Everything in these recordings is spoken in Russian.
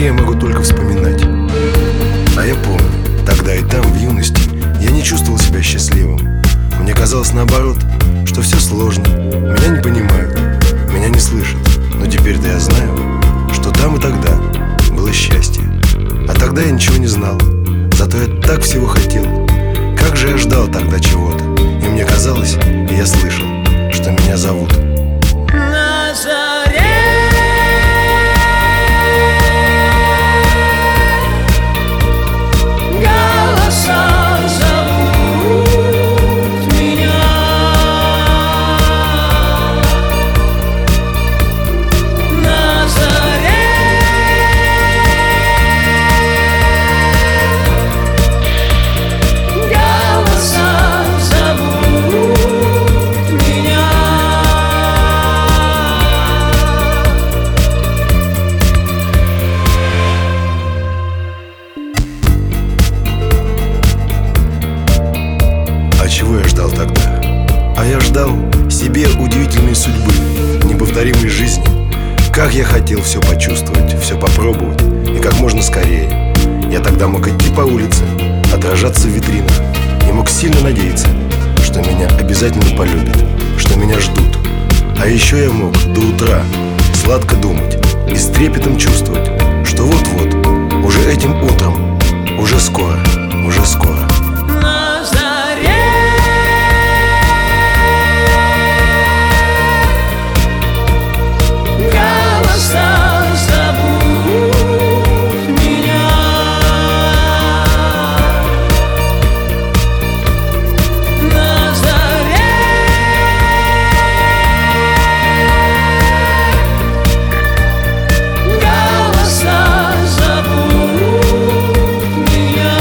теперь я могу только вспоминать. А я помню, тогда и там, в юности, я не чувствовал себя счастливым. Мне казалось наоборот, что все сложно. Меня не понимают, меня не слышат. Но теперь-то я знаю, что там и тогда было счастье. А тогда я ничего не знал, зато я так всего хотел. Как же я ждал тогда чего-то. И мне казалось, и я слышал, что меня зовут. На заре голоса зовут меня. На заре голоса зовут меня. А чего я ждал тогда? А я ждал себе удивительной судьбы, неповторимой жизни. Как я хотел все почувствовать, все попробовать, и как можно скорее. Я тогда мог идти по улице, отражаться в витринах, и мог сильно надеяться, что меня обязательно полюбят, что меня ждут. А еще я мог до утра сладко думать и с трепетом чувствовать, что вот-вот, уже этим утром, уже скоро, уже скоро. На заре голоса зовут меня. На заре голоса зовут меня.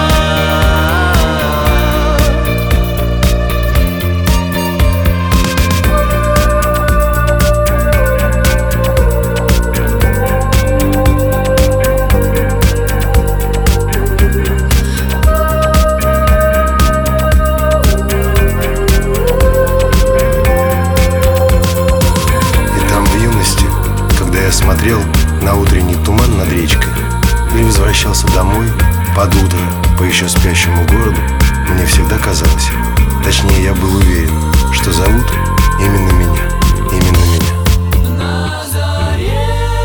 И там в юности, когда я смотрел на утренний туман над речкой или возвращался домой под утро по еще спящему городу, мне всегда казалось, точнее я был уверен, что зовут именно меня, именно меня. На заре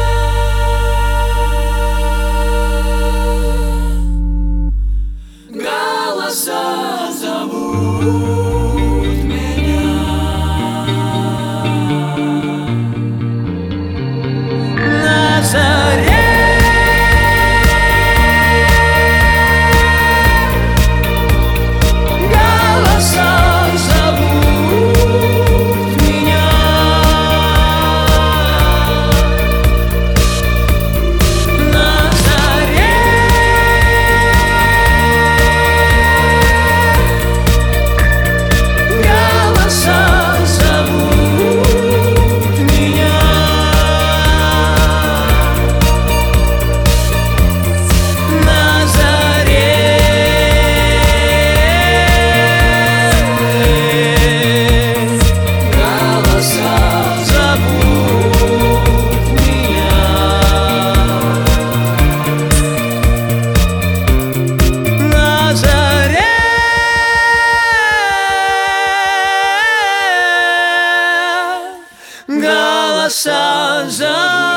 голоса зовут меня. На заре голоса зовут меня. На заре голоса зовут меня. На заре голоса зовут меня. На заре голоса зовут